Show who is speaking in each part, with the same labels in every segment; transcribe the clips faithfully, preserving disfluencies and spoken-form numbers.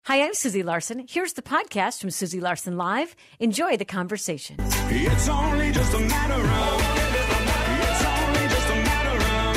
Speaker 1: Hi, I'm Susie Larson. Here's the podcast from Susie Larson Live. Enjoy the conversation.
Speaker 2: It's only just a matter of, it's only just a matter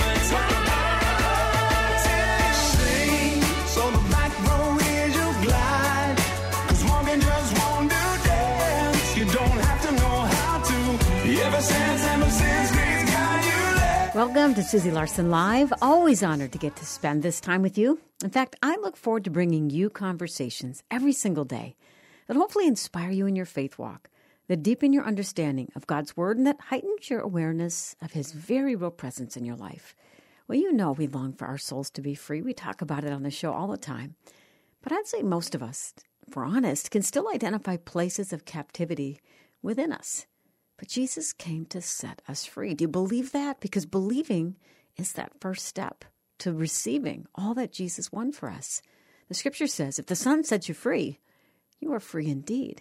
Speaker 2: of, sing, so the back row is your glide, 'cause walking just won't do dance. You don't have to know how to, ever since, ever since Grace got you there.
Speaker 1: Welcome to Susie Larson Live. Always honored to get to spend this time with you. In fact, I look forward to bringing you conversations every single day that hopefully inspire you in your faith walk, that deepen your understanding of God's Word, and that heightens your awareness of His very real presence in your life. Well, you know we long for our souls to be free. We talk about it on the show all the time. But I'd say most of us, if we're honest, can still identify places of captivity within us. But Jesus came to set us free. Do you believe that? Because believing is that first step to receiving all that Jesus won for us. The scripture says, if the Son sets you free, you are free indeed.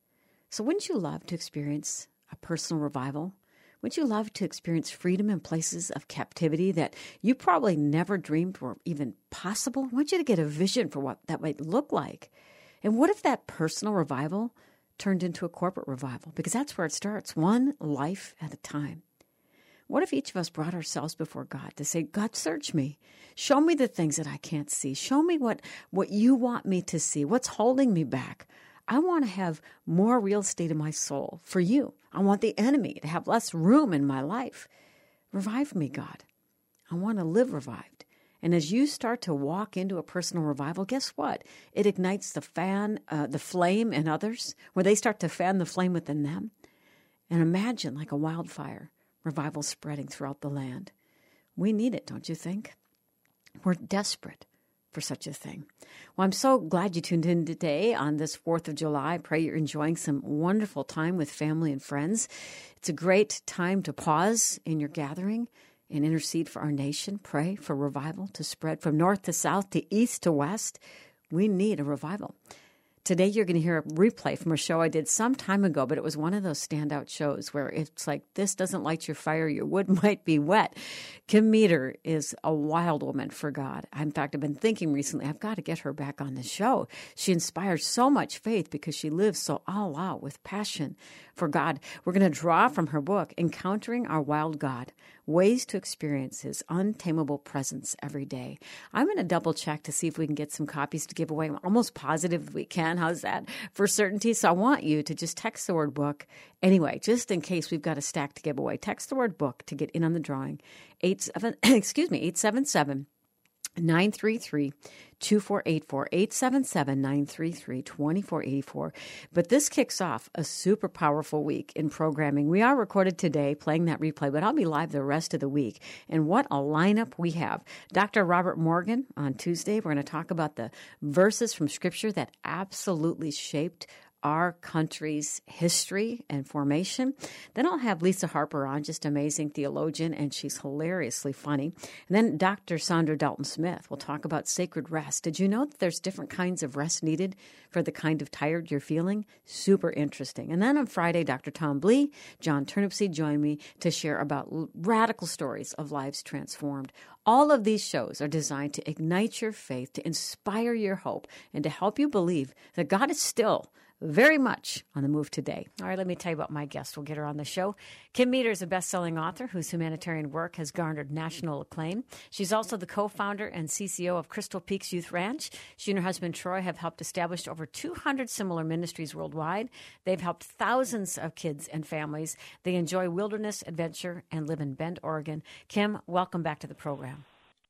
Speaker 1: So wouldn't you love to experience a personal revival? Wouldn't you love to experience freedom in places of captivity that you probably never dreamed were even possible? I want you to get a vision for what that might look like. And what if that personal revival turned into a corporate revival? Because that's where it starts, one life at a time. What if each of us brought ourselves before God to say, God, search me. Show me the things that I can't see. Show me what, what you want me to see. What's holding me back? I want to have more real estate in my soul for you. I want the enemy to have less room in my life. Revive me, God. I want to live revived. And as you start to walk into a personal revival, guess what? It ignites the fan, uh, the flame in others, where they start to fan the flame within them. And imagine like a wildfire, revival spreading throughout the land. We need it, don't you think? We're desperate for such a thing. Well, I'm so glad you tuned in today on this fourth of July. I pray you're enjoying some wonderful time with family and friends. It's a great time to pause in your gathering and intercede for our nation. Pray for revival to spread from north to south, to east to west. We need a revival. Today, you're going to hear a replay from a show I did some time ago, but it was one of those standout shows where it's like, this doesn't light your fire, your wood might be wet. Kim Meter is a wild woman for God. In fact, I've been thinking recently, I've got to get her back on the show. She inspires so much faith because she lives so all out with passion for God. We're going to draw from her book, Encountering Our Wild God, Ways to Experience His Untamable Presence Every Day. I'm going to double check to see if we can get some copies to give away. I'm almost positive we can. How's that for certainty? So I want you to just text the word book. Anyway, just in case we've got a stack to give away, text the word book to get in on the drawing. Eight seven, excuse me, eight seven seven, nine three three, two four eight four, eight seven seven, nine three three, two four eight four. But this kicks off a super powerful week in programming. We are recorded today playing that replay, but I'll be live the rest of the week. And what a lineup we have. Doctor Robert Morgan on Tuesday. We're going to talk about the verses from Scripture that absolutely shaped our country's history and formation. Then I'll have Lisa Harper on, just amazing theologian, and she's hilariously funny. And then Doctor Sandra Dalton-Smith will talk about sacred rest. Did you know that there's different kinds of rest needed for the kind of tired you're feeling? Super interesting. And then on Friday, Doctor Tom Blee, John Turnipseed join me to share about radical stories of lives transformed. All of these shows are designed to ignite your faith, to inspire your hope, and to help you believe that God is still very much on the move today. All right, let me tell you about my guest. We'll get her on the show. Kim Meter is a best-selling author whose humanitarian work has garnered national acclaim. She's also the co-founder and C C O of Crystal Peaks Youth Ranch. She and her husband, Troy, have helped establish over two hundred similar ministries worldwide. They've helped thousands of kids and families. They enjoy wilderness adventure and live in Bend, Oregon. Kim, welcome back to the program.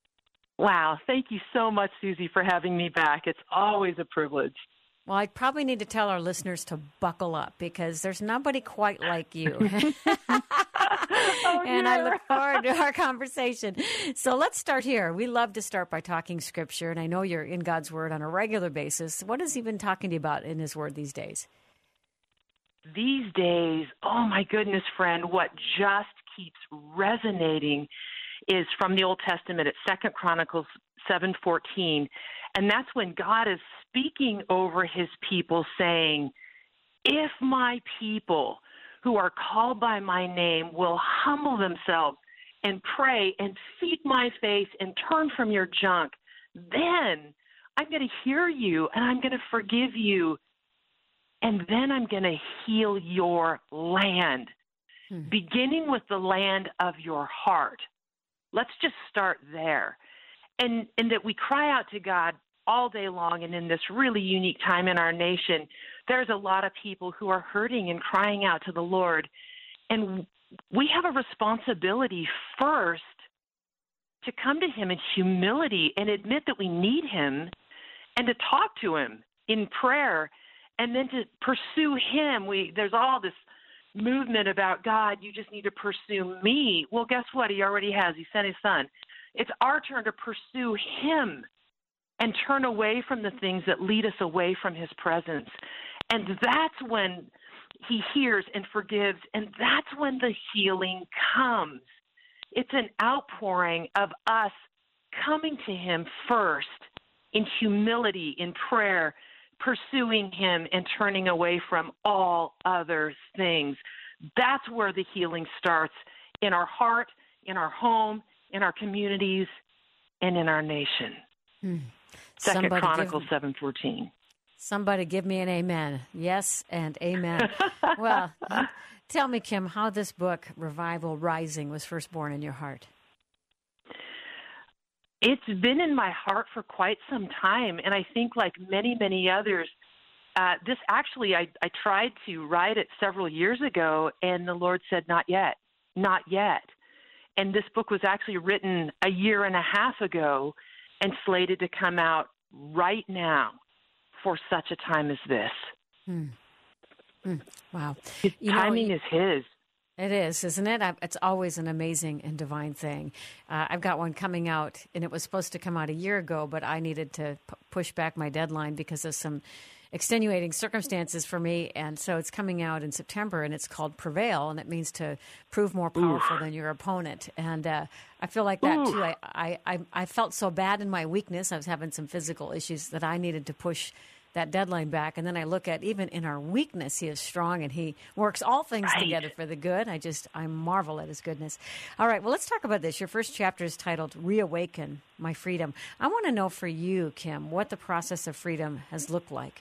Speaker 3: Wow. Thank you so much, Susie, for having me back. It's always a privilege.
Speaker 1: Well, I probably need to tell our listeners to buckle up because there's nobody quite like you.
Speaker 3: oh,
Speaker 1: and
Speaker 3: yeah.
Speaker 1: I look forward to our conversation. So let's start here. We love to start by talking Scripture, and I know you're in God's Word on a regular basis. What is He been talking to you about in His Word these days?
Speaker 3: These days, oh my goodness, friend, what just keeps resonating is from the Old Testament. It's Second Chronicles seven fourteen. And that's when God is speaking over his people saying, if my people who are called by my name will humble themselves and pray and seek my face and turn from your junk, then I'm going to hear you, and I'm going to forgive you, and then I'm going to heal your land, hmm. beginning with the land of your heart. Let's just start there. And, and that we cry out to God all day long, and in this really unique time in our nation, there's a lot of people who are hurting and crying out to the Lord. And we have a responsibility first to come to him in humility and admit that we need him, and to talk to him in prayer, and then to pursue him. We there's all this movement about God, you just need to pursue me. Well, guess what? He already has. He sent his son. It's our turn to pursue him and turn away from the things that lead us away from his presence. And that's when he hears and forgives, and that's when the healing comes. It's an outpouring of us coming to him first in humility, in prayer, pursuing him and turning away from all other things. That's where the healing starts, in our heart, in our home, in our communities, and in our nation. Hmm. Second Chronicles seven fourteen.
Speaker 1: Somebody give me an amen. Yes and amen. Well, tell me, Kim, how this book, Revival Rising, was first born in your heart.
Speaker 3: It's been in my heart for quite some time, and I think like many, many others, uh, this actually, I, I tried to write it several years ago, and the Lord said, not yet, not yet. And this book was actually written a year and a half ago and slated to come out right now for such a time as this.
Speaker 1: Hmm. Hmm. Wow.
Speaker 3: His
Speaker 1: you
Speaker 3: timing
Speaker 1: know,
Speaker 3: is his.
Speaker 1: It is, isn't it? It's always an amazing and divine thing. Uh, I've got one coming out, and it was supposed to come out a year ago, but I needed to p- push back my deadline because of some extenuating circumstances for me, and so it's coming out in September, and it's called Prevail, and it means to prove more powerful Ooh. than your opponent. And uh, I feel like that, Ooh. too. I, I, I felt so bad in my weakness. I was having some physical issues that I needed to push that deadline back. And then I look at, even in our weakness, he is strong, and he works all things right. together for the good. I just, I marvel at his goodness. All right, well, let's talk about this. Your first chapter is titled Reawaken My Freedom. I want to know for you, Kim, what the process of freedom has looked like.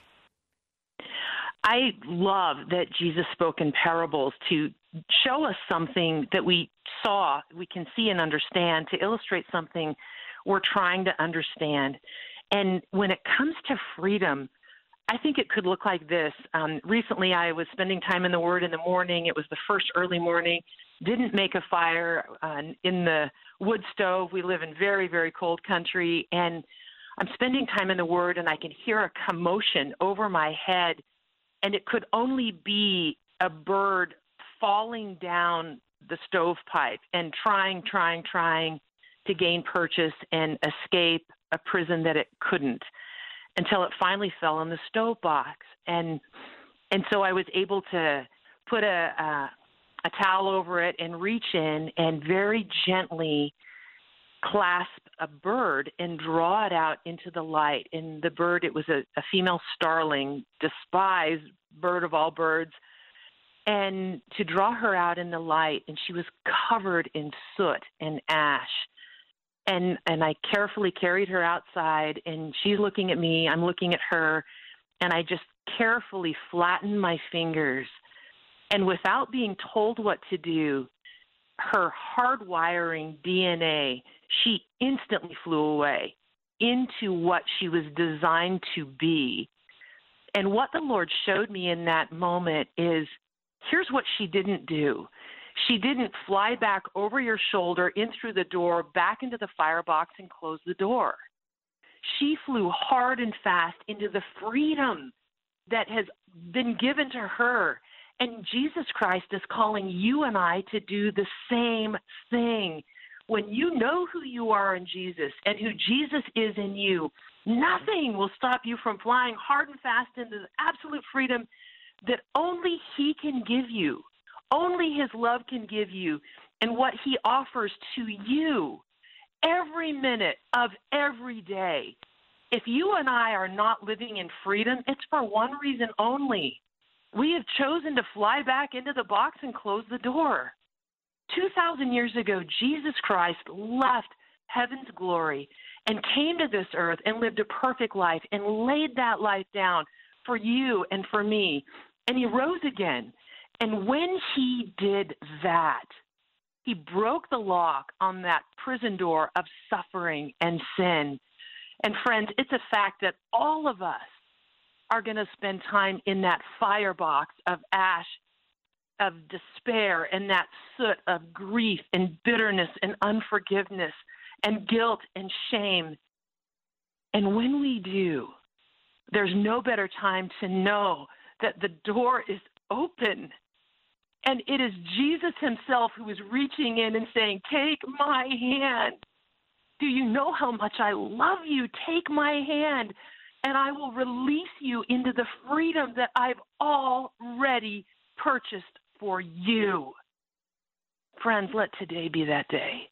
Speaker 3: I love that Jesus spoke in parables to show us something that we saw, we can see and understand, to illustrate something we're trying to understand. And when it comes to freedom, I think it could look like this. Um, recently, I was spending time in the Word in the morning. It was the first early morning. Didn't make a fire uh, in the wood stove. We live in very, very cold country. And I'm spending time in the Word, and I can hear a commotion over my head. And it could only be a bird falling down the stovepipe and trying, trying, trying to gain purchase and escape a prison that it couldn't, until it finally fell in the stove box. And and so I was able to put a, a, a towel over it and reach in and very gently clasp a bird and draw it out into the light. And the bird, it was a, a female starling, despised bird of all birds, and to draw her out in the light. And she was covered in soot and ash. And and I carefully carried her outside, and she's looking at me, I'm looking at her, and I just carefully flattened my fingers. And without being told what to do, her hardwiring D N A, she instantly flew away into what she was designed to be. And what the Lord showed me in that moment is, here's what she didn't do. She didn't fly back over your shoulder, in through the door, back into the firebox, and close the door. She flew hard and fast into the freedom that has been given to her. And Jesus Christ is calling you and I to do the same thing. When you know who you are in Jesus and who Jesus is in you, nothing will stop you from flying hard and fast into the absolute freedom that only He can give you. Only His love can give you, and what He offers to you every minute of every day. If you and I are not living in freedom, it's for one reason only. We have chosen to fly back into the box and close the door. two thousand years ago, Jesus Christ left heaven's glory and came to this earth and lived a perfect life and laid that life down for you and for me. And he rose again. And when he did that, he broke the lock on that prison door of suffering and sin. And friends, it's a fact that all of us are going to spend time in that firebox of ash, of despair, and that soot of grief and bitterness and unforgiveness and guilt and shame. And when we do, there's no better time to know that the door is open. And it is Jesus himself who is reaching in and saying, take my hand. Do you know how much I love you? Take my hand, and I will release you into the freedom that I've already purchased for you. Friends, let today be that day.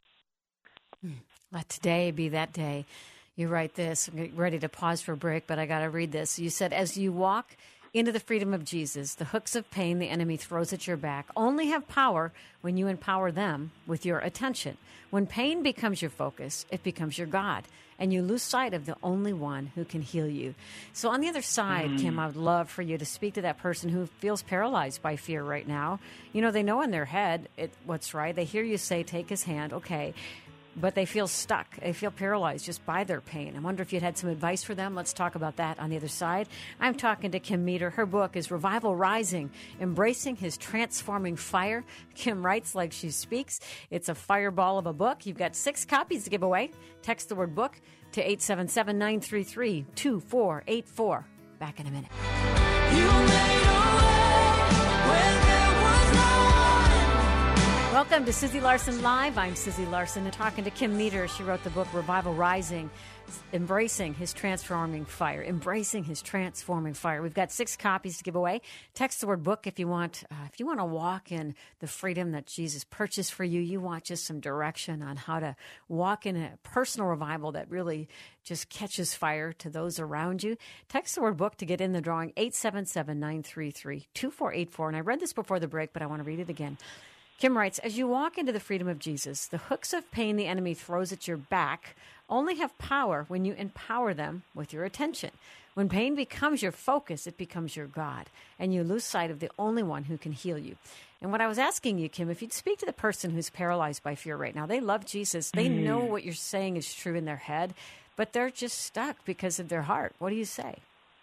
Speaker 1: Let today be that day. You write this. I'm ready to pause for a break, but I got to read this. You said, as you walk into the freedom of Jesus, the hooks of pain the enemy throws at your back only have power when you empower them with your attention. When pain becomes your focus, it becomes your God, and you lose sight of the only one who can heal you. So on the other side, mm. Kim, I would love for you to speak to that person who feels paralyzed by fear right now. You know, they know in their head it, what's right. They hear you say, take his hand, okay, but they feel stuck. They feel paralyzed just by their pain. I wonder if you'd had some advice for them. Let's talk about that on the other side. I'm talking to Kim Meter. Her book is Revival Rising, Embracing His Transforming Fire. Kim writes like she speaks. It's a fireball of a book. You've got six copies to give away. Text the word book to eight seven seven, nine three three, two four eight four. Back in a minute.
Speaker 2: You made a way when there was no one.
Speaker 1: Welcome to Susie Larson Live. I'm Susie Larson and talking to Kim Meter. She wrote the book Revival Rising, Embracing His Transforming Fire. Embracing His Transforming Fire. We've got six copies to give away. Text the word book if you want. Uh, if you want to walk in the freedom that Jesus purchased for you, you want just some direction on how to walk in a personal revival that really just catches fire to those around you. Text the word book to get in the drawing, eight seven seven, nine three three, two four eight four. And I read this before the break, but I want to read it again. Kim writes, as you walk into the freedom of Jesus, the hooks of pain the enemy throws at your back only have power when you empower them with your attention. When pain becomes your focus, it becomes your God, and you lose sight of the only one who can heal you. And what I was asking you, Kim, if you'd speak to the person who's paralyzed by fear right now, they love Jesus. They mm. know what you're saying is true in their head, but they're just stuck because of their heart. What do you say?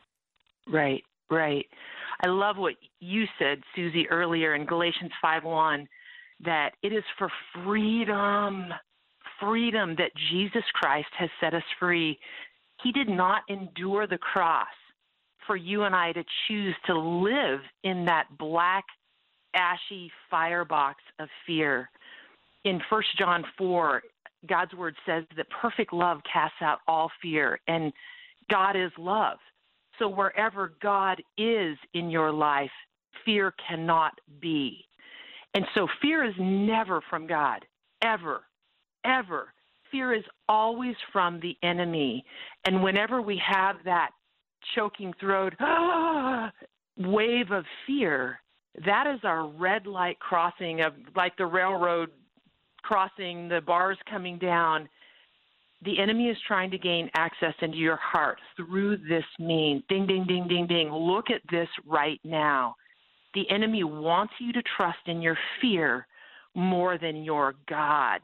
Speaker 3: Right, right. I love what you said, Susie, earlier in Galatians five one. That it is for freedom, freedom that Jesus Christ has set us free. He did not endure the cross for you and I to choose to live in that black, ashy firebox of fear. In First John four, God's word says that perfect love casts out all fear, and God is love. So wherever God is in your life, fear cannot be. And so fear is never from God, ever, ever. Fear is always from the enemy. And whenever we have that choking throat ah, wave of fear, that is our red light crossing of like the railroad crossing, the bars coming down. The enemy is trying to gain access into your heart through this means. Ding, ding, ding, ding, ding. Look at this right now. The enemy wants you to trust in your fear more than your God.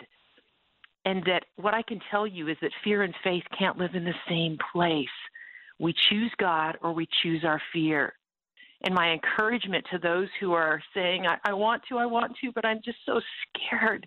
Speaker 3: And that what I can tell you is that fear and faith can't live in the same place. We choose God or we choose our fear. And my encouragement to those who are saying, I, I want to, I want to, but I'm just so scared.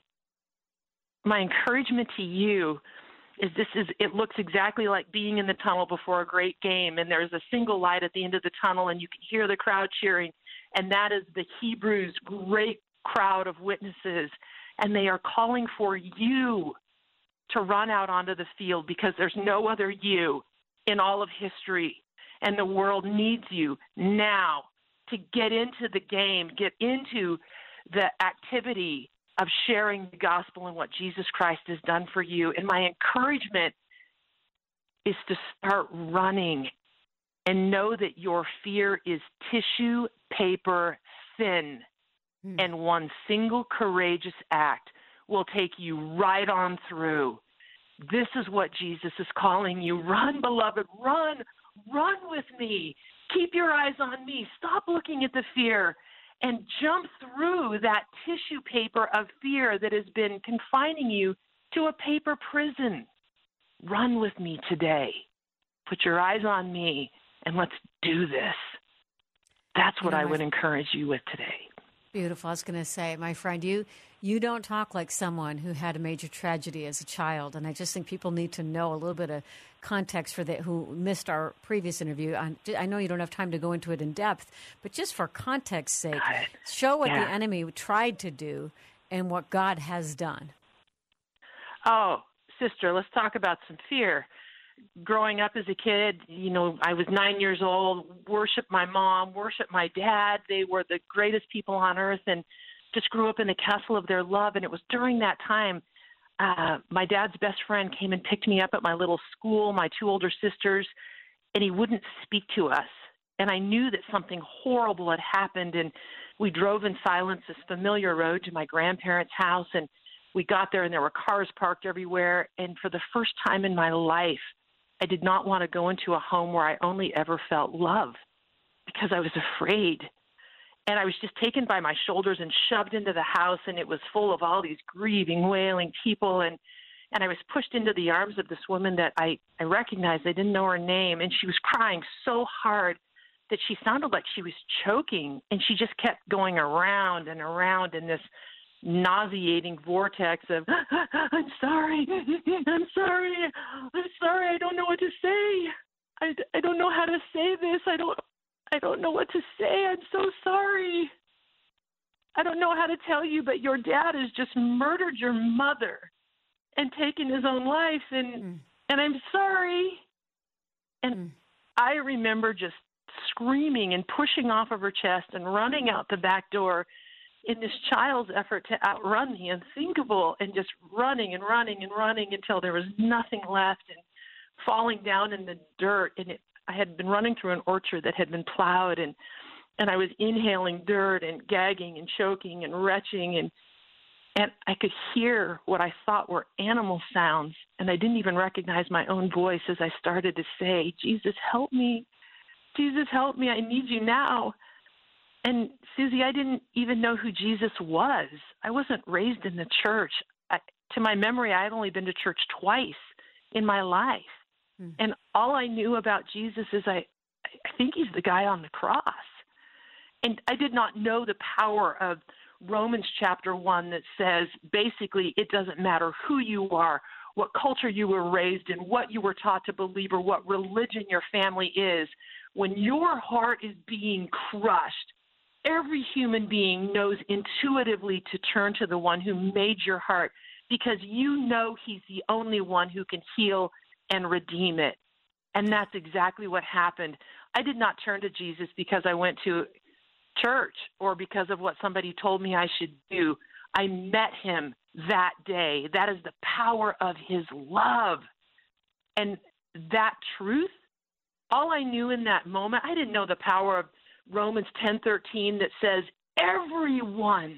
Speaker 3: My encouragement to you is this is, it looks exactly like being in the tunnel before a great game, and there's a single light at the end of the tunnel, and you can hear the crowd cheering. And that is the Hebrews' great crowd of witnesses. And they are calling for you to run out onto the field because there's no other you in all of history. And the world needs you now to get into the game, get into the activity of sharing the gospel and what Jesus Christ has done for you. And my encouragement is to start running and know that your fear is tissue paper thin, hmm. and one single courageous act will take you right on through This is what Jesus is calling you. Run, beloved, run, run with me. Keep your eyes on me. Stop looking at the fear and jump through that tissue paper of fear that has been confining you to a paper prison. Run with me today. Put your eyes on me, and let's do this. That's what I would encourage you with today.
Speaker 1: Beautiful. I was going to say, my friend, you you don't talk like someone who had a major tragedy as a child, and I just think people need to know a little bit of context for that who missed our previous interview. I know you don't have time to go into it in depth, but just for context's sake, show what
Speaker 3: yeah.
Speaker 1: the enemy tried to do and what God has done.
Speaker 3: Oh, sister, let's talk about some fear. Growing up as a kid, you know, I was nine years old, worshiped my mom, worshiped my dad. They were the greatest people on earth and just grew up in the castle of their love. And it was during that time, uh, my dad's best friend came and picked me up at my little school, my two older sisters, and he wouldn't speak to us. And I knew that something horrible had happened. And we drove in silence this familiar road to my grandparents' house. And we got there and there were cars parked everywhere. And for the first time in my life, I did not want to go into a home where I only ever felt love because I was afraid. And I was just taken by my shoulders and shoved into the house, and it was full of all these grieving, wailing people. And, and I was pushed into the arms of this woman that I, I recognized. I didn't know her name, and she was crying so hard that she sounded like she was choking, and she just kept going around and around in this nauseating vortex of, I'm sorry, I'm sorry, I'm sorry, I don't know what to say. I, I don't know how to say this. I don't, I don't know what to say. I'm so sorry. I don't know how to tell you, but your dad has just murdered your mother and taken his own life, and mm. and I'm sorry. And mm. I remember just screaming and pushing off of her chest and running out the back door in this child's effort to outrun the unthinkable, and just running and running and running until there was nothing left, and falling down in the dirt. And it, I had been running through an orchard that had been plowed, and, and I was inhaling dirt and gagging and choking and retching, and and I could hear what I thought were animal sounds, and I didn't even recognize my own voice as I started to say, Jesus, help me. Jesus, help me. I need you now. And, Susie, I didn't even know who Jesus was. I wasn't raised in the church. I, to my memory, I had only been to church twice in my life. Mm. And all I knew about Jesus is I, I think he's the guy on the cross. And I did not know the power of Romans chapter one that says, basically, it doesn't matter who you are, what culture you were raised in, what you were taught to believe, or what religion your family is. When your heart is being crushed, every human being knows intuitively to turn to the one who made your heart, because you know he's the only one who can heal and redeem it. And that's exactly what happened. I did not turn to Jesus because I went to church or because of what somebody told me I should do. I met him that day. That is the power of his love. And that truth, all I knew in that moment, I didn't know the power of Romans ten thirteen that says, everyone,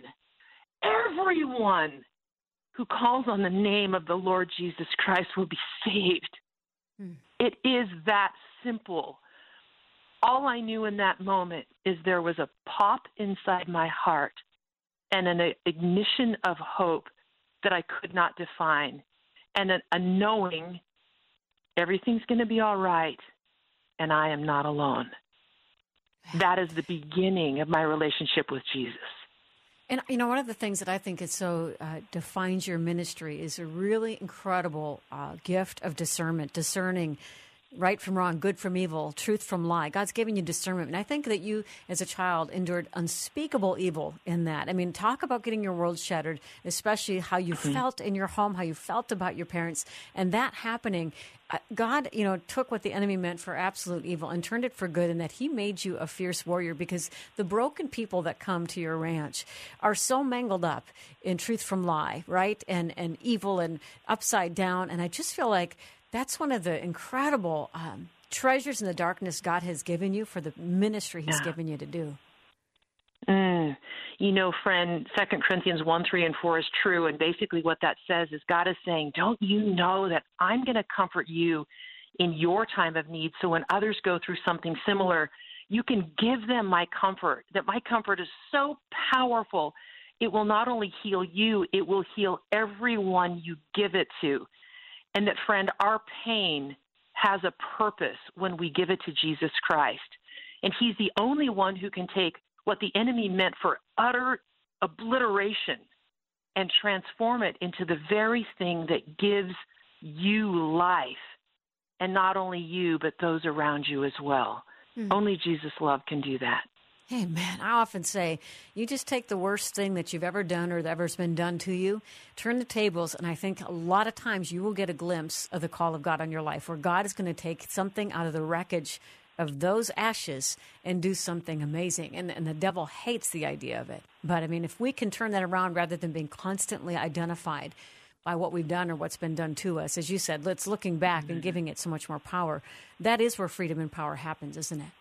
Speaker 3: everyone who calls on the name of the Lord Jesus Christ will be saved. Hmm. It is that simple. All I knew in that moment is there was a pop inside my heart and an ignition of hope that I could not define, and a, a knowing everything's going to be all right and I am not alone. That is the beginning of my relationship with Jesus.
Speaker 1: And, you know, one of the things that I think is so uh, defines your ministry is a really incredible uh, gift of discernment, discerning right from wrong, good from evil, truth from lie. God's given you discernment. And I think that you, as a child, endured unspeakable evil in that. I mean, talk about getting your world shattered, especially how you mm-hmm. felt in your home, how you felt about your parents. And that happening, uh, God, you know, took what the enemy meant for absolute evil and turned it for good, and that he made you a fierce warrior, because the broken people that come to your ranch are so mangled up in truth from lie, right? And, and evil and upside down. And I just feel like that's one of the incredible um, treasures in the darkness God has given you for the ministry he's yeah. given you to do.
Speaker 3: Mm. You know, friend, Second Corinthians one, three, and four is true. And basically what that says is God is saying, don't you know that I'm going to comfort you in your time of need, so when others go through something similar, you can give them my comfort, that my comfort is so powerful, it will not only heal you, it will heal everyone you give it to. And that, friend, our pain has a purpose when we give it to Jesus Christ. And he's the only one who can take what the enemy meant for utter obliteration and transform it into the very thing that gives you life. And not only you, but those around you as well. Hmm. Only Jesus' love can do that.
Speaker 1: Hey, man, I often say, you just take the worst thing that you've ever done or that ever's been done to you, turn the tables, and I think a lot of times you will get a glimpse of the call of God on your life, where God is going to take something out of the wreckage of those ashes and do something amazing. And, and the devil hates the idea of it. But, I mean, if we can turn that around rather than being constantly identified by what we've done or what's been done to us, as you said, let's looking back and giving it so much more power, that is where freedom and power happens, isn't it?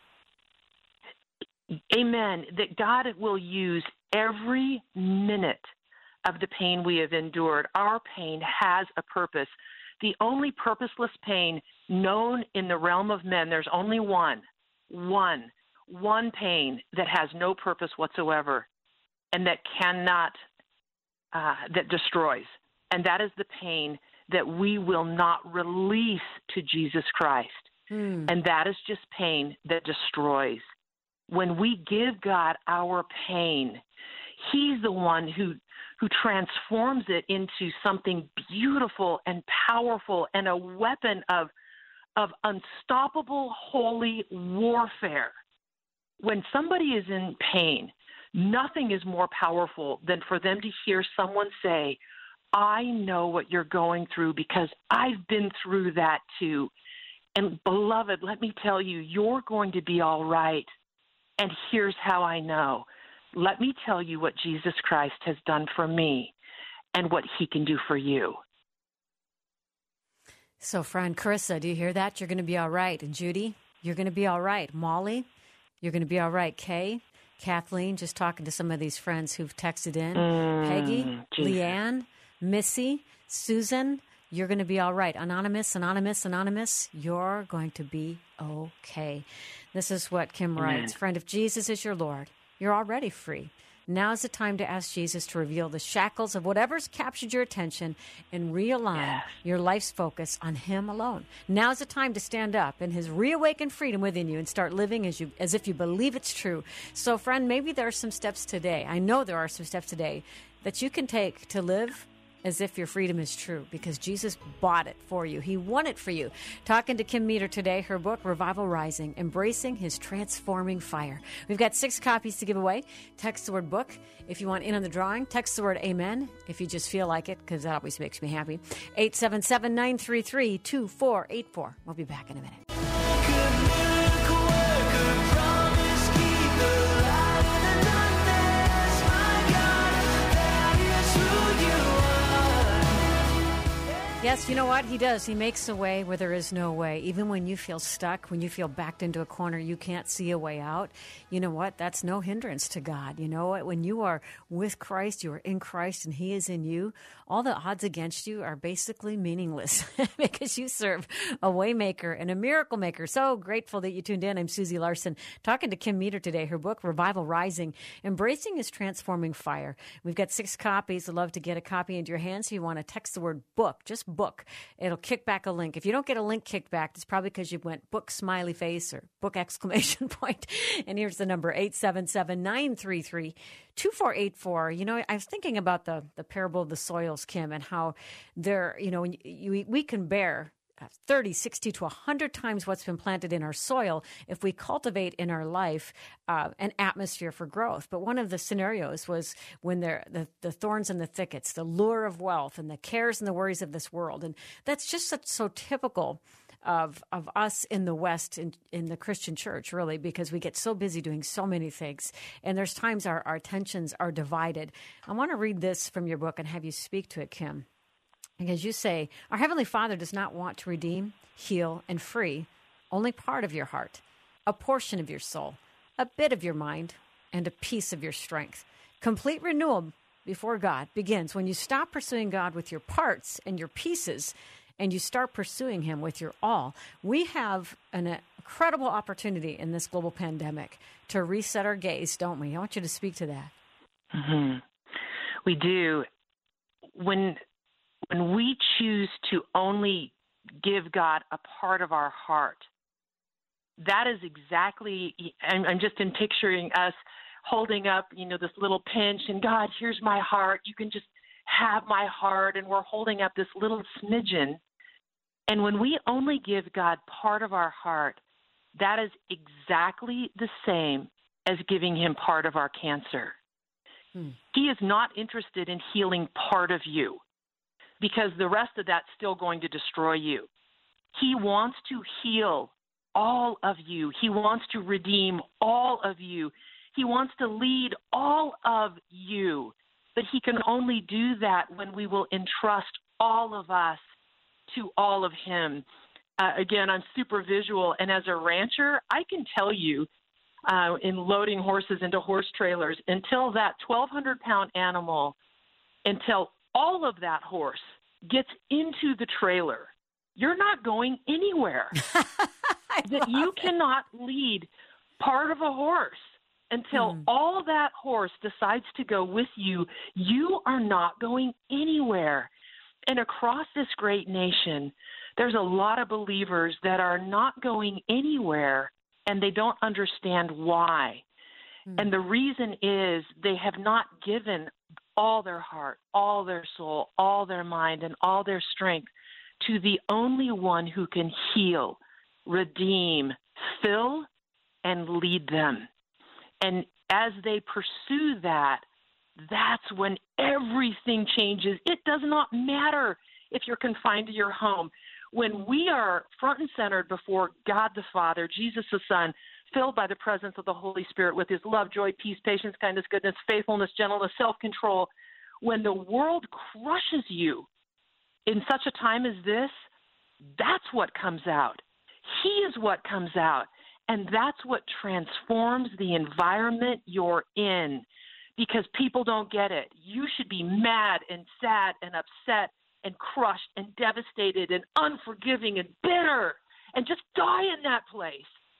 Speaker 3: Amen. That God will use every minute of the pain we have endured. Our pain has a purpose. The only purposeless pain known in the realm of men, there's only one, one, one pain that has no purpose whatsoever and that cannot, uh, that destroys. And that is the pain that we will not release to Jesus Christ. Mm. And that is just pain that destroys. When we give God our pain, he's the one who who transforms it into something beautiful and powerful and a weapon of of unstoppable holy warfare. When somebody is in pain, nothing is more powerful than for them to hear someone say, I know what you're going through because I've been through that too. And beloved, let me tell you, you're going to be all right. And here's how I know. Let me tell you what Jesus Christ has done for me and what he can do for you.
Speaker 1: So, friend Carissa, do you hear that? You're going to be all right. And Judy, you're going to be all right. Molly, you're going to be all right. Kay, Kathleen, just talking to some of these friends who've texted in. Mm, Peggy, Jesus. Leanne, Missy, Susan, you're going to be all right. Anonymous, Anonymous, Anonymous, you're going to be okay. This is what Kim Amen. Writes. Friend, if Jesus is your Lord, you're already free. Now's the time to ask Jesus to reveal the shackles of whatever's captured your attention and realign yes. your life's focus on him alone. Now's the time to stand up in his reawakened freedom within you and start living as you as if you believe it's true. So, friend, maybe there are some steps today. I know there are some steps today that you can take to live as if your freedom is true, because Jesus bought it for you. He won it for you. Talking to Kim Meter today, her book, Revival Rising, Embracing His Transforming Fire. We've got six copies to give away. Text the word book if you want in on the drawing. Text the word amen if you just feel like it, because that always makes me happy. eight seven seven, nine three three, two four eight four. We'll be back in a minute. Yes, you know what? He does. He makes a way where there is no way. Even when you feel stuck, when you feel backed into a corner, you can't see a way out. You know what? That's no hindrance to God. You know what? When you are with Christ, you are in Christ, and he is in you, all the odds against you are basically meaningless because you serve a way maker and a miracle maker. So grateful that you tuned in. I'm Susie Larson, talking to Kim Meter today. Her book, Revival Rising, Embracing His Transforming Fire. We've got six copies. I'd love to get a copy into your hands. So you want to text the word book, just book. It'll kick back a link. If you don't get a link kicked back, it's probably because you went book smiley face or book exclamation point. And here's the number, eight seven seven, nine three three, two four eight four. You know, I was thinking about the, the parable of the soils, Kim, and how there, you know, you, we can bear thirty, sixty to one hundred times what's been planted in our soil if we cultivate in our life uh, an atmosphere for growth. But one of the scenarios was when there the, the thorns and the thickets, the lure of wealth and the cares and the worries of this world. And that's just such, so typical of of us in the West, in, in the Christian church, really, because we get so busy doing so many things. And there's times our, our attentions are divided. I want to read this from your book and have you speak to it, Kim. Because you say, our Heavenly Father does not want to redeem, heal, and free only part of your heart, a portion of your soul, a bit of your mind, and a piece of your strength. Complete renewal before God begins when you stop pursuing God with your parts and your pieces and you start pursuing him with your all. We have an incredible opportunity in this global pandemic to reset our gaze, don't we? I want you to speak to that.
Speaker 3: Mm-hmm. We do. When when we choose to only give God a part of our heart, that is exactly, I'm, I'm just in picturing us holding up, you know, this little pinch, and God, here's my heart. You can just have my heart, and we're holding up this little smidgen. And when we only give God part of our heart, that is exactly the same as giving him part of our cancer. Hmm. He is not interested in healing part of you because the rest of that's still going to destroy you. He wants to heal all of you. He wants to redeem all of you. He wants to lead all of you. But he can only do that when we will entrust all of us to all of him. Uh, again, I'm super visual, and as a rancher, I can tell you uh, in loading horses into horse trailers, until that twelve hundred pound animal, until all of that horse gets into the trailer, you're not going anywhere. That you
Speaker 1: it.
Speaker 3: cannot lead part of a horse until mm. all that horse decides to go with you. You are not going anywhere. And across this great nation, there's a lot of believers that are not going anywhere, and they don't understand why. Mm. And the reason is they have not given all their heart, all their soul, all their mind, and all their strength to the only one who can heal, redeem, fill, and lead them. And as they pursue that, that's when everything changes. It does not matter if you're confined to your home. When we are front and centered before God the Father, Jesus the Son, filled by the presence of the Holy Spirit with his love, joy, peace, patience, kindness, goodness, faithfulness, gentleness, self-control, when the world crushes you in such a time as this, that's what comes out. He is what comes out, and that's what transforms the environment you're in, because people don't get it. You should be mad and sad and upset and crushed and devastated and unforgiving and bitter and just die in that place.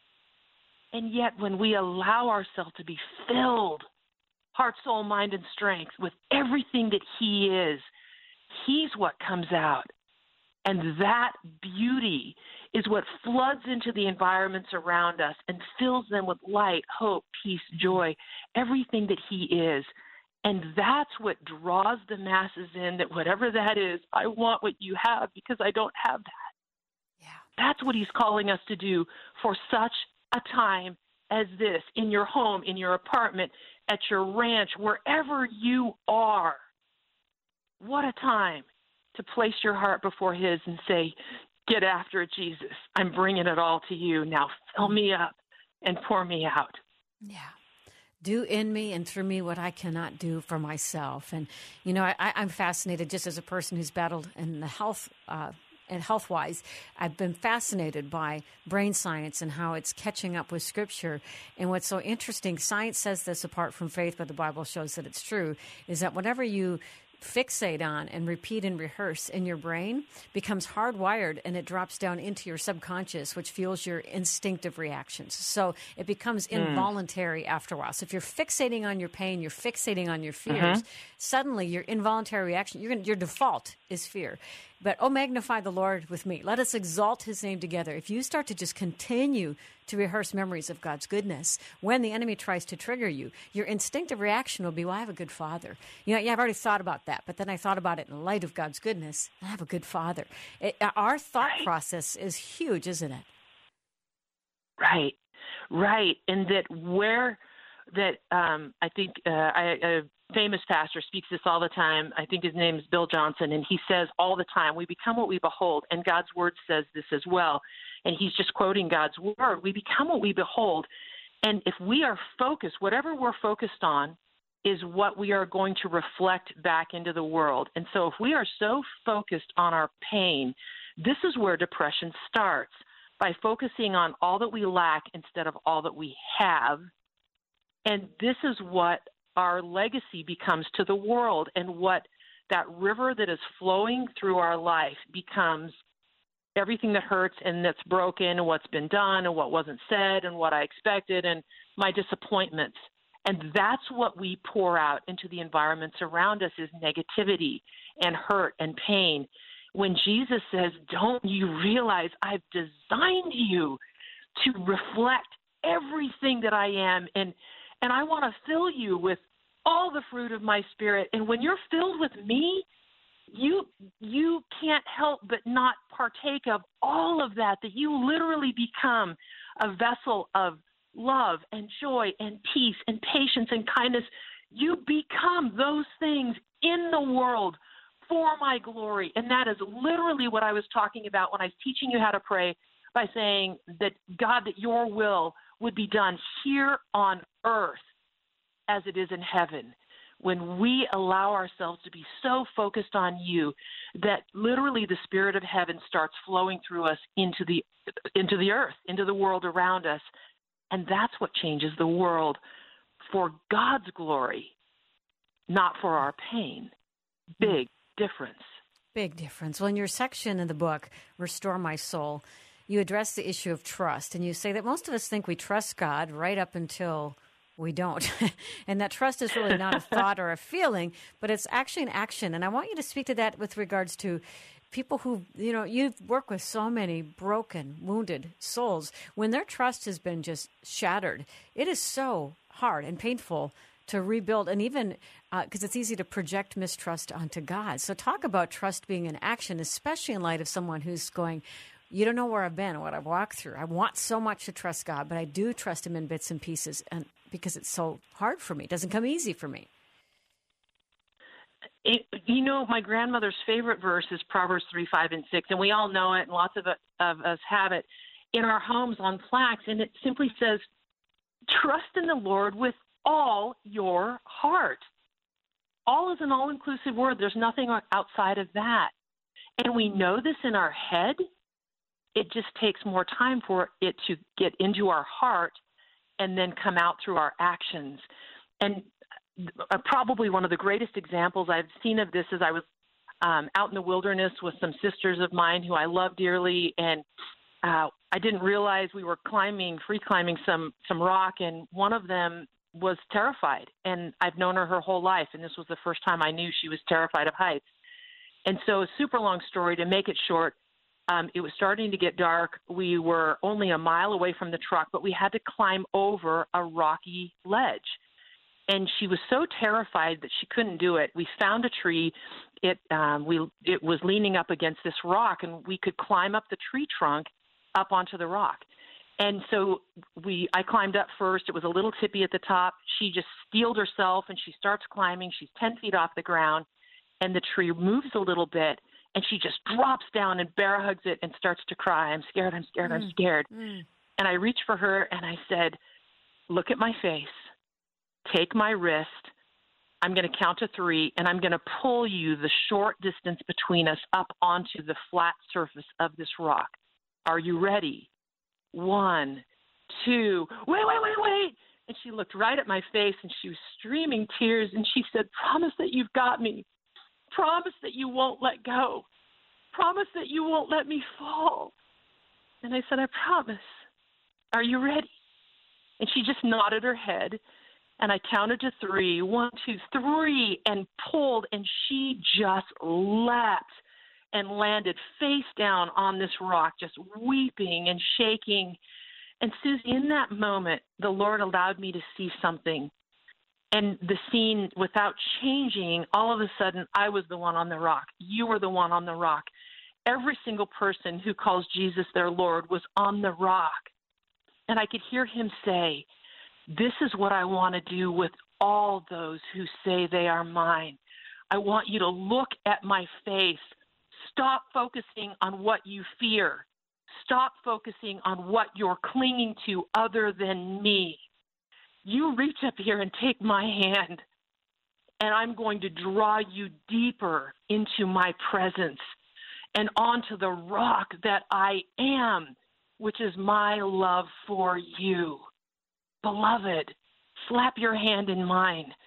Speaker 3: And yet when we allow ourselves to be filled, heart, soul, mind, and strength, with everything that he is, he's what comes out. And that beauty is what floods into the environments around us and fills them with light, hope, peace, joy, everything that he is. And that's what draws the masses in, that whatever that is, I want what you have because I don't have that.
Speaker 1: Yeah.
Speaker 3: That's what he's calling us to do for such a time as this, in your home, in your apartment, at your ranch, wherever you are. What a time to place your heart before his and say, get after it, Jesus. I'm bringing it all to you. Now fill me up and pour me out.
Speaker 1: Yeah. Do in me and through me what I cannot do for myself. And, you know, I, I'm fascinated just as a person who's battled in the health uh, and health-wise. I've been fascinated by brain science and how it's catching up with Scripture. And what's so interesting, science says this apart from faith, but the Bible shows that it's true, is that whatever you fixate on and repeat and rehearse in your brain becomes hardwired, and it drops down into your subconscious, which fuels your instinctive reactions. So it becomes mm. involuntary after a while. So if you're fixating on your pain, you're fixating on your fears, uh-huh. suddenly your involuntary reaction, you're gonna, your default is fear. But, oh, magnify the Lord with me. Let us exalt his name together. If you start to just continue to rehearse memories of God's goodness, when the enemy tries to trigger you, your instinctive reaction will be, well, I have a good father. You know, yeah, I've already thought about that, but then I thought about it in light of God's goodness. I have a good father. It, our thought right. process is huge, isn't it?
Speaker 3: Right, right. And that where that um, I think uh, I, a famous pastor speaks this all the time. I think his name is Bill Johnson, and he says all the time, we become what we behold, and God's word says this as well. And he's just quoting God's word. We become what we behold. And if we are focused, whatever we're focused on is what we are going to reflect back into the world. And so if we are so focused on our pain, this is where depression starts, by focusing on all that we lack instead of all that we have. And this is what our legacy becomes to the world, and what that river that is flowing through our life becomes everything that hurts and that's broken and what's been done and what wasn't said and what I expected and my disappointments. And that's what we pour out into the environments around us is negativity and hurt and pain. When Jesus says, don't you realize I've designed you to reflect everything that I am, and and I want to fill you with all the fruit of my spirit. And when you're filled with me, you you can't help but not partake of all of that, that you literally become a vessel of love and joy and peace and patience and kindness. You become those things in the world for my glory. And that is literally what I was talking about when I was teaching you how to pray by saying that, God, that your will would be done here on earth as it is in heaven. When we allow ourselves to be so focused on you that literally the spirit of heaven starts flowing through us into the into the earth, into the world around us. And that's what changes the world for God's glory, not for our pain. Big difference.
Speaker 1: Big difference. Well, in your section in the book, Restore My Soul, you address the issue of trust. And you say that most of us think we trust God right up until we don't. And that trust is really not a thought or a feeling, but it's actually an action. And I want you to speak to that with regards to people who, you know, you work with so many broken, wounded souls. When their trust has been just shattered, it is so hard and painful to rebuild, and even because uh, it's easy to project mistrust onto God. So talk about trust being an action, especially in light of someone who's going, you don't know where I've been or what I've walked through. I want so much to trust God, but I do trust him in bits and pieces, and because it's so hard for me. It doesn't come easy for me.
Speaker 3: It, you know, my grandmother's favorite verse is Proverbs three, five, and six, and we all know it, and lots of, it, of us have it in our homes on plaques, and it simply says, trust in the Lord with all your heart. All is an all-inclusive word. There's nothing outside of that. And we know this in our head. It just takes more time for it to get into our heart and then come out through our actions. And uh, probably one of the greatest examples I've seen of this is I was um, out in the wilderness with some sisters of mine who I love dearly, and uh, I didn't realize we were climbing, free climbing some, some rock, and one of them was terrified. And I've known her her whole life, and this was the first time I knew she was terrified of heights. And so a super long story, to make it short, Um, it was starting to get dark. We were only a mile away from the truck, but we had to climb over a rocky ledge. And she was so terrified that she couldn't do it. We found a tree. It um, we it was leaning up against this rock, and we could climb up the tree trunk up onto the rock. And so we I climbed up first. It was a little tippy at the top. She just steeled herself, and she starts climbing. She's ten feet off the ground, and the tree moves a little bit. And she just drops down and bear hugs it and starts to cry. I'm scared, I'm scared, mm. I'm scared. Mm. And I reached for her and I said, look at my face, take my wrist. I'm going to count to three, and I'm going to pull you the short distance between us up onto the flat surface of this rock. Are you ready? One, two, wait, wait, wait, wait. And she looked right at my face, and she was streaming tears, and she said, promise that you've got me. Promise that you won't let go. Promise that you won't let me fall. And I said, I promise. Are you ready? And she just nodded her head, and I counted to three, one, two, three, and pulled, and she just leapt and landed face down on this rock, just weeping and shaking. And Susie, in that moment, the Lord allowed me to see something. And the scene, without changing, all of a sudden, I was the one on the rock. You were the one on the rock. Every single person who calls Jesus their Lord was on the rock. And I could hear him say, this is what I want to do with all those who say they are mine. I want you to look at my face. Stop focusing on what you fear. Stop focusing on what you're clinging to other than me. You reach up here and take my hand, and I'm going to draw you deeper into my presence and onto the rock that I am, which is my love for you. Beloved, slap your hand in mine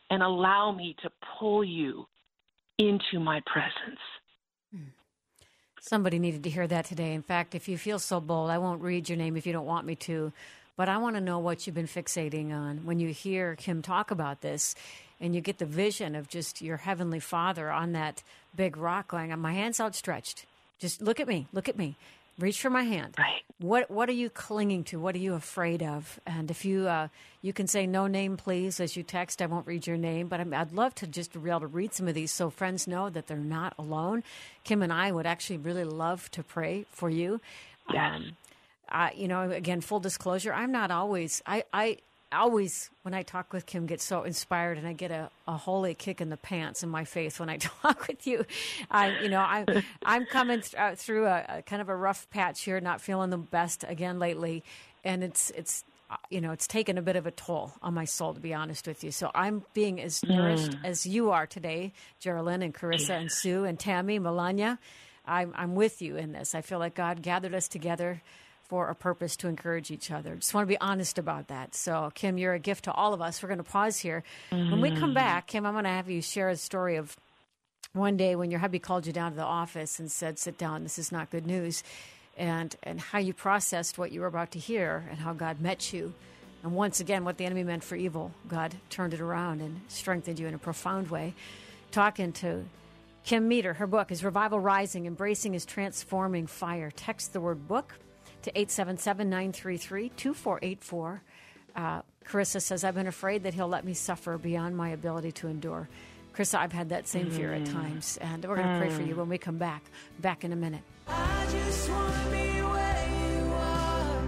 Speaker 3: and allow me to pull you into my presence.
Speaker 1: Somebody needed to hear that today. In fact, if you feel so bold, I won't read your name if you don't want me to, but I want to know what you've been fixating on. When you hear Kim talk about this and you get the vision of just your Heavenly Father on that big rock going, my hand's outstretched. Just look at me, look at me. Reach for my hand.
Speaker 3: Right.
Speaker 1: What What are you clinging to? What are you afraid of? And if you uh, you can say no name, please, as you text. I won't read your name, but I'm, I'd love to just be able to read some of these so friends know that they're not alone. Kim and I would actually really love to pray for you.
Speaker 3: Yes.
Speaker 1: Um, I, you know, again, full disclosure, I'm not always. I, I always, when I talk with Kim, get so inspired, and I get a, a holy kick in the pants in my faith when I talk with you. I, you know, I'm I'm coming th- uh, through a, a kind of a rough patch here, not feeling the best again lately, and it's it's uh, you know it's taken a bit of a toll on my soul, to be honest with you. So I'm being as nourished
Speaker 3: Mm.
Speaker 1: as you are today, Geraldine and Carissa and Sue and Tammy, Melania. I'm I'm with you in this. I feel like God gathered us together for a purpose to encourage each other. Just want to be honest about that. So, Kim, you're a gift to all of us. We're going to pause here. Mm-hmm. When we come back, Kim, I'm going to have you share a story of one day when your hubby called you down to the office and said, sit down, this is not good news, and, and how you processed what you were about to hear and how God met you. And once again, what the enemy meant for evil, God turned it around and strengthened you in a profound way. Talking to Kim Meter. Her book is Revival Rising, Embracing His Transforming Fire. Text the word book to eight seven seven, nine three three, two four eight four. Uh, Carissa says, I've been afraid that he'll let me suffer beyond my ability to endure. Carissa, I've had that same mm. fear at times, and we're going to mm. pray for you when we come back. Back in a minute.
Speaker 2: I just want to be where you are.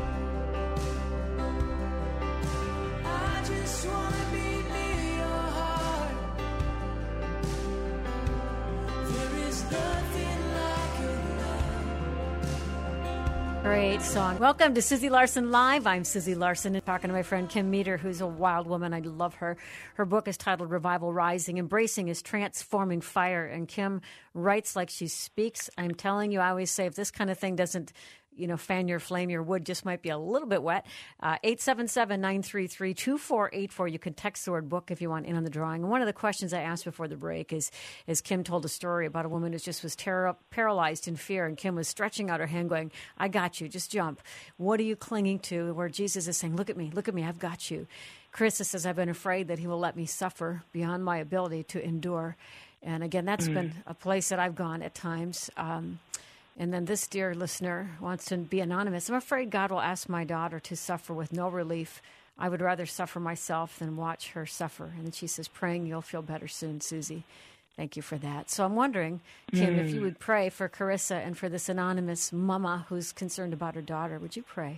Speaker 2: I just want to be near your heart. There is nothing like your love.
Speaker 1: Great song. Welcome to Susie Larson Live. I'm Susie Larson, and talking to my friend Kim Meter, who's a wild woman. I love her. Her book is titled Revival Rising, Embracing His Transforming Fire. And Kim writes like she speaks. I'm telling you, I always say, if this kind of thing doesn't, you know, fan your flame, your wood just might be a little bit wet. Uh, eight seven seven, nine three three, two four eight four. You can text the word book if you want in on the drawing. And one of the questions I asked before the break is, is Kim told a story about a woman who just was terror, paralyzed in fear, and Kim was stretching out her hand going, I got you, just jump. What are you clinging to? Where Jesus is saying, look at me, look at me, I've got you. Carissa says, I've been afraid that he will let me suffer beyond my ability to endure. And again, that's mm. been a place that I've gone at times. Um, And then this dear listener wants to be anonymous. I'm afraid God will ask my daughter to suffer with no relief. I would rather suffer myself than watch her suffer. And then she says, praying you'll feel better soon, Susie. Thank you for that. So I'm wondering, Kim, mm. if you would pray for Carissa and for this anonymous mama who's concerned about her daughter. Would you pray?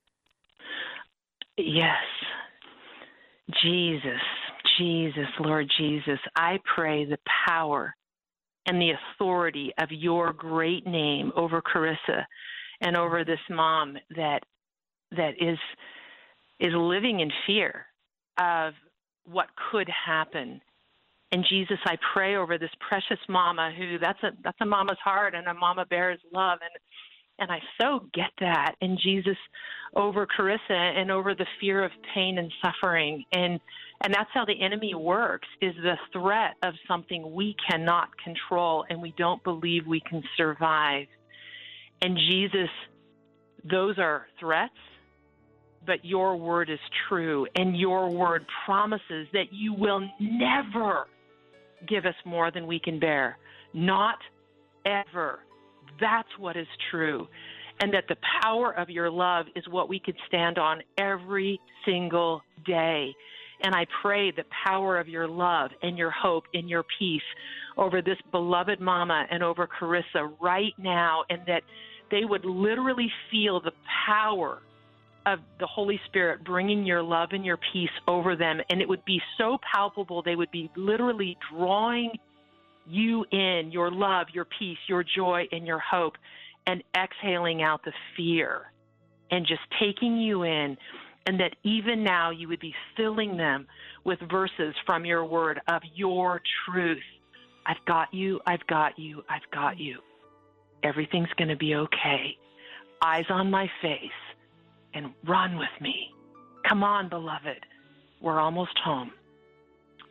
Speaker 3: Yes. Jesus, Jesus, Lord Jesus, I pray the power and the authority of your great name over Carissa and over this mom that that is is living in fear of what could happen. And Jesus, I pray over this precious mama who that's a that's a mama's heart, and a mama bears love, and and I so get that. And Jesus, over Carissa and over the fear of pain and suffering, and And that's how the enemy works, is the threat of something we cannot control and we don't believe we can survive. And Jesus, those are threats, but your word is true, and your word promises that you will never give us more than we can bear. Not ever. That's what is true. And that the power of your love is what we could stand on every single day. And I pray the power of your love and your hope and your peace over this beloved mama and over Carissa right now, and that they would literally feel the power of the Holy Spirit bringing your love and your peace over them. And it would be so palpable, they would be literally drawing you in, your love, your peace, your joy, and your hope, and exhaling out the fear and just taking you in. And that even now you would be filling them with verses from your word of your truth. I've got you, I've got you, I've got you. Everything's going to be okay. Eyes on my face, and run with me. Come on, beloved. We're almost home.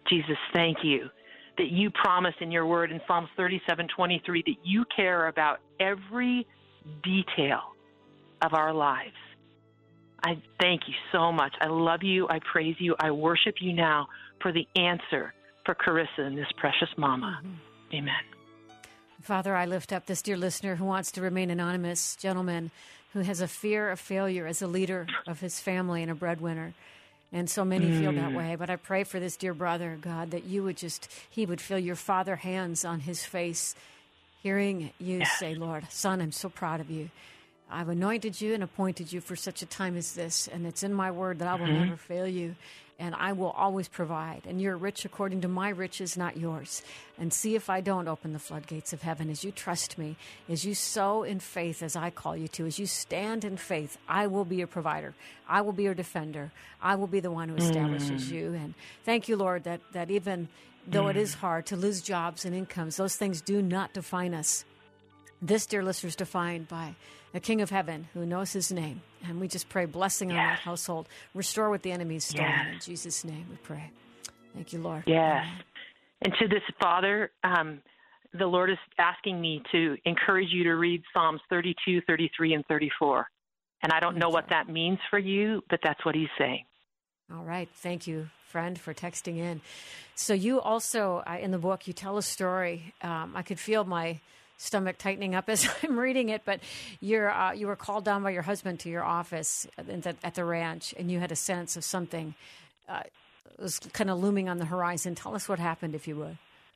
Speaker 3: Jesus, thank you that you promise in your word in Psalms thirty-seven twenty-three that you care about every detail of our lives. I thank you so much. I love you. I praise you. I worship you now for the answer for Carissa and this precious mama. Mm-hmm. Amen.
Speaker 1: Father, I lift up this dear listener who wants to remain anonymous, gentleman who has a fear of failure as a leader of his family and a breadwinner. And so many mm. feel that way. But I pray for this dear brother, God, that you would just, he would feel your father hands on his face, hearing you yes. say, Lord, son, I'm so proud of you. I've anointed you and appointed you for such a time as this. And it's in my word that I will mm-hmm. never fail you. And I will always provide. And you're rich according to my riches, not yours. And see if I don't open the floodgates of heaven as you trust me, as you sow in faith as I call you to, as you stand in faith, I will be your provider. I will be your defender. I will be the one who establishes mm. you. And thank you, Lord, that, that even though mm. it is hard to lose jobs and incomes, those things do not define us. This, dear listener, is defined by the King of Heaven who knows his name. And we just pray blessing yes. on that household. Restore what the enemy has stolen. Yes. In Jesus' name we pray. Thank you, Lord.
Speaker 3: Yes.
Speaker 1: Amen.
Speaker 3: And to this father, um, the Lord is asking me to encourage you to read Psalms thirty-two, thirty-three, and thirty-four. And I don't know what that means for you, but that's what he's saying.
Speaker 1: All right. Thank you, friend, for texting in. So you also, uh, in the book, you tell a story. Um, I could feel my stomach tightening up as I'm reading it, but you're, uh, you were called down by your husband to your office at the, at the ranch, and you had a sense of something uh, was kind of looming on the horizon. Tell us what happened, if you would.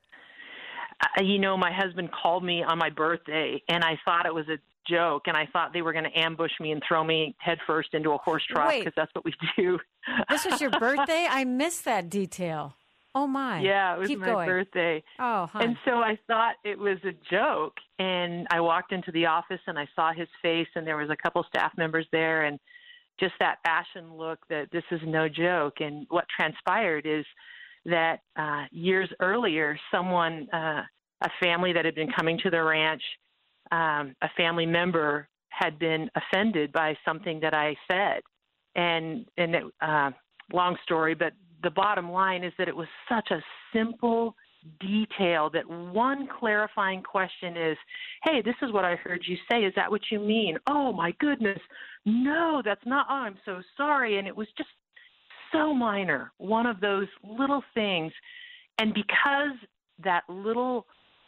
Speaker 3: Uh, you know, my husband called me on my birthday, and I thought it was a joke, and I thought they were going to ambush me and throw me headfirst into a horse trough, because that's what we do.
Speaker 1: This was your birthday? I missed that detail. Oh, my.
Speaker 3: Yeah, it was
Speaker 1: Keep
Speaker 3: my
Speaker 1: going.
Speaker 3: birthday.
Speaker 1: Oh, huh.
Speaker 3: And so I thought it was a joke. And I walked into the office and I saw his face, and there was a couple staff members there, and just that ashen look that this is no joke. And what transpired is that uh, years earlier, someone, uh, a family that had been coming to the ranch, um, a family member had been offended by something that I said. And, and it, uh, long story, but the bottom line is that it was such a simple detail that one clarifying question is, hey, this is what I heard you say. Is that what you mean? Oh, my goodness. No, that's not. Oh, I'm so sorry. And it was just so minor, one of those little things. And because that little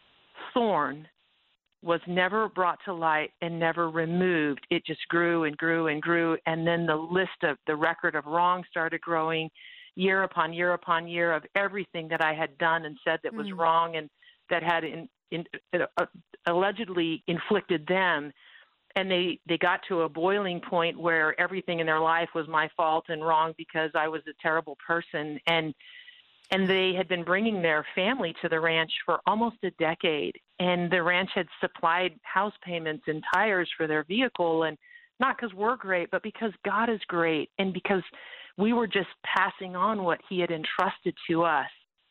Speaker 3: thorn was never brought to light and never removed, it just grew and grew and grew. And then the list of the record of wrong started growing year upon year upon year of everything that I had done and said that was mm. wrong and that had in, in, uh, allegedly inflicted them. And they, they got to a boiling point where everything in their life was my fault and wrong because I was a terrible person. And and they had been bringing their family to the ranch for almost a decade. And the ranch had supplied house payments and tires for their vehicle, and not because we're great, but because God is great, and because we were just passing on what he had entrusted to us.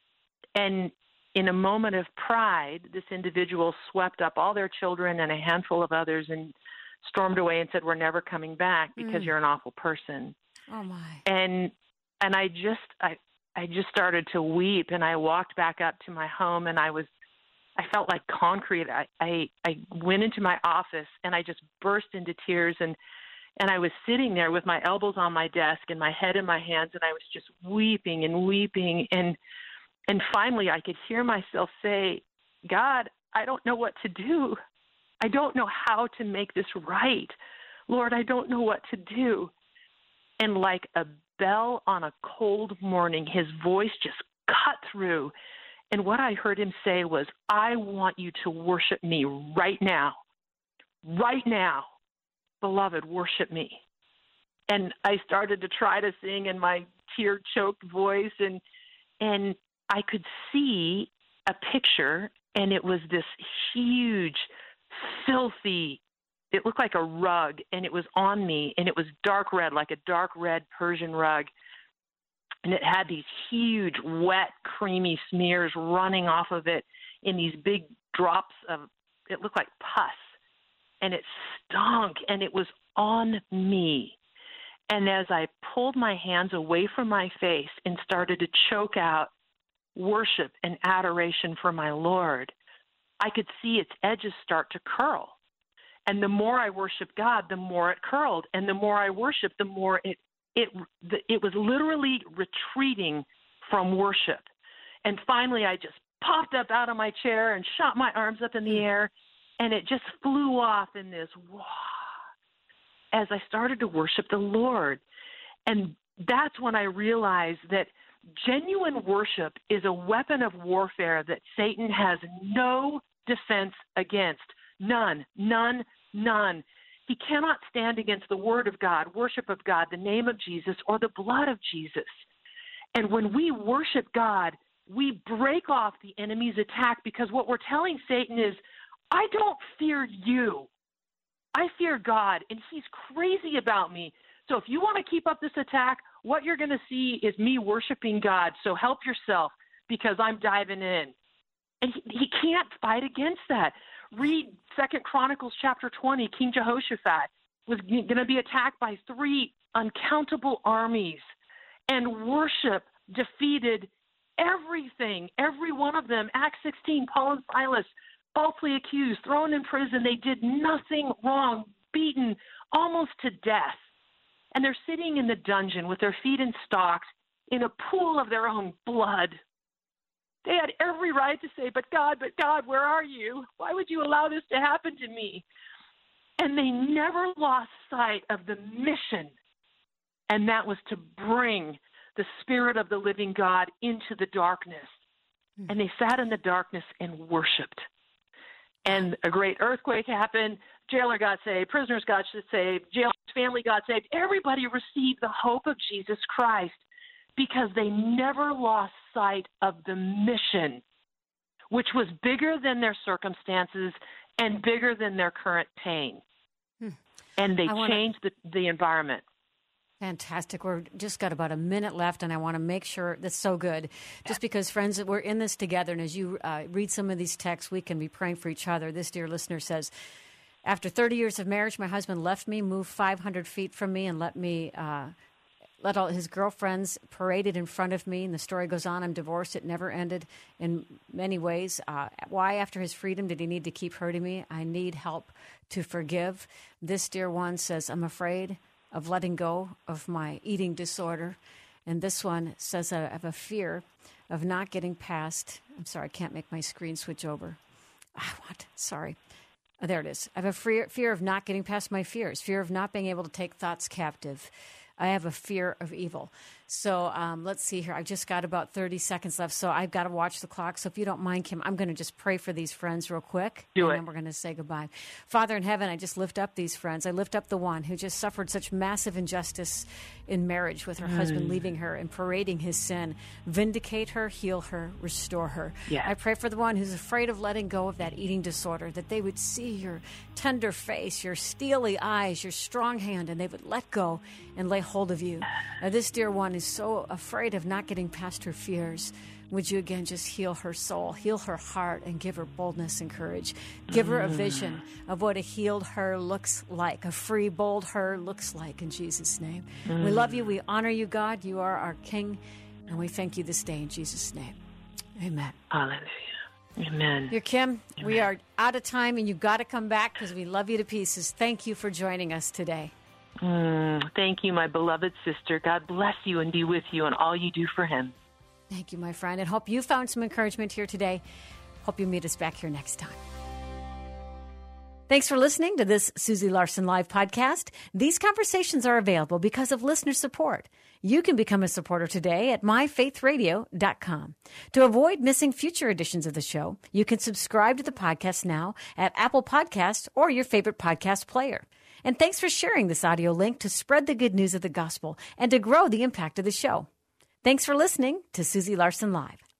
Speaker 3: And in a moment of pride, this individual swept up all their children and a handful of others and stormed away and said, we're never coming back because mm. you're an awful person.
Speaker 1: Oh, my.
Speaker 3: And and I just I, I just started to weep, and I walked back up to my home, and I was I felt like concrete. I, I, I went into my office, and I just burst into tears, and And I was sitting there with my elbows on my desk and my head in my hands, and I was just weeping and weeping. And and finally I could hear myself say, God, I don't know what to do. I don't know how to make this right. Lord, I don't know what to do. And like a bell on a cold morning, his voice just cut through. And what I heard him say was, I want you to worship me right now, right now. Beloved, worship me. And I started to try to sing in my tear-choked voice, and and I could see a picture, and it was this huge, filthy, it looked like a rug, and it was on me, and it was dark red, like a dark red Persian rug. And it had these huge, wet, creamy smears running off of it in these big drops of, it looked like pus. And it stunk, and it was on me. And as I pulled my hands away from my face and started to choke out, worship and adoration for my Lord, I could see its edges start to curl. And the more I worshiped God, the more it curled. And the more I worshiped, the more it it it was literally retreating from worship. And finally, I just popped up out of my chair and shot my arms up in the air, and it just flew off in this wah as I started to worship the Lord. And that's when I realized that genuine worship is a weapon of warfare that Satan has no defense against. None, none, none. He cannot stand against the word of God, worship of God, the name of Jesus, or the blood of Jesus. And when we worship God, we break off the enemy's attack, because what we're telling Satan is, I don't fear you. I fear God, and he's crazy about me. So if you want to keep up this attack, what you're going to see is me worshiping God. So help yourself, because I'm diving in. And he, he can't fight against that. Read Second Chronicles chapter twenty. King Jehoshaphat was going to be attacked by three uncountable armies, and worship defeated everything, every one of them. Acts sixteen, Paul and Silas, falsely accused, thrown in prison. They did nothing wrong, beaten almost to death. And they're sitting in the dungeon with their feet in stocks in a pool of their own blood. They had every right to say, but God, but God, where are you? Why would you allow this to happen to me? And they never lost sight of the mission, and that was to bring the Spirit of the living God into the darkness. Mm. And they sat in the darkness and worshiped. And a great earthquake happened. Jailer got saved. Prisoners got saved. Jailer's family got saved. Everybody received the hope of Jesus Christ, because they never lost sight of the mission, which was bigger than their circumstances and bigger than their current pain. Hmm. And they wanna... changed the, the environment.
Speaker 1: Fantastic. We're just got about a minute left, and I want to make sure that's so good. Just because, friends, we're in this together, and as you uh, read some of these texts, we can be praying for each other. This dear listener says, after thirty years of marriage, my husband left me, moved five hundred feet from me, and let me uh, let all his girlfriends paraded in front of me. And the story goes on. I'm divorced. It never ended in many ways. Uh, why, after his freedom, did he need to keep hurting me? I need help to forgive. This dear one says, I'm afraid of letting go of my eating disorder. And this one says, I have a fear of not getting past. I'm sorry, I can't make my screen switch over. I want, sorry. Oh, there it is. I have a fear, fear of not getting past my fears, fear of not being able to take thoughts captive. I have a fear of evil. So um, let's see here. I've just got about thirty seconds left, so I've got to watch the clock. So if you don't mind, Kim, I'm going to just pray for these friends real quick.
Speaker 3: Do
Speaker 1: and
Speaker 3: it.
Speaker 1: then we're going to say goodbye. Father in heaven, I just lift up these friends. I lift up the one who just suffered such massive injustice in marriage with her mm. husband leaving her and parading his sin. Vindicate her, heal her, restore her.
Speaker 3: Yeah.
Speaker 1: I pray for the one who's afraid of letting go of that eating disorder, that they would see your tender face, your steely eyes, your strong hand, and they would let go and lay hold of you. Now, this dear one is so afraid of not getting past her fears. Would you again just heal her soul, heal her heart, and give her boldness and courage? Give her a vision of what a healed her looks like, a free, bold her looks like, in Jesus' name. Mm. We love you. We honor you, God. You are our King, and we thank you this day in Jesus' name. Amen.
Speaker 3: Hallelujah. Amen.
Speaker 1: Dear Kim,
Speaker 3: Amen.
Speaker 1: We are out of time, and you've got to come back because we love you to pieces. Thank you for joining us today.
Speaker 3: Mm, thank you, my beloved sister. God bless you and be with you in all you do for him.
Speaker 1: Thank you, my friend, and hope you found some encouragement here today. Hope you meet us back here next time. Thanks for listening to this Susie Larson Live podcast. These conversations are available because of listener support. You can become a supporter today at my faith radio dot com. To avoid missing future editions of the show, you can subscribe to the podcast now at Apple Podcasts or your favorite podcast player. And thanks for sharing this audio link to spread the good news of the gospel and to grow the impact of the show. Thanks for listening to Susie Larson Live.